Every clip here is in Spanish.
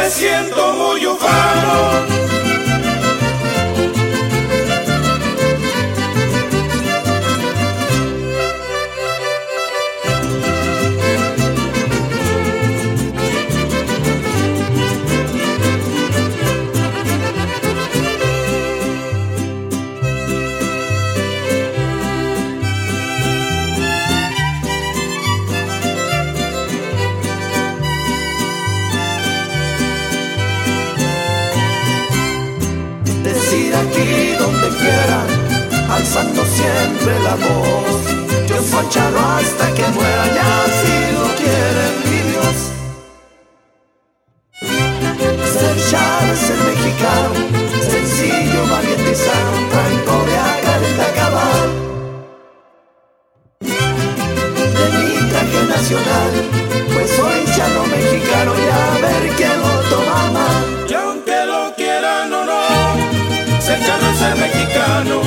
me siento muy ufano. Aquí donde quiera, alzando siempre la voz. Yo soy charro hasta que muera, ya si lo quiere mi Dios. Ser charro es ser mexicano, sencillo, valiente y sano, tranco de acá de acabar. De mi traje nacional, pues soy charro mexicano y a ver quién lo toma mal. Y aunque lo quieran o no, ser charro es ser mexicano.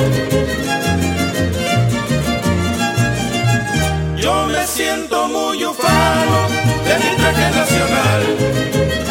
Yo me siento muy ufano de mi traje nacional.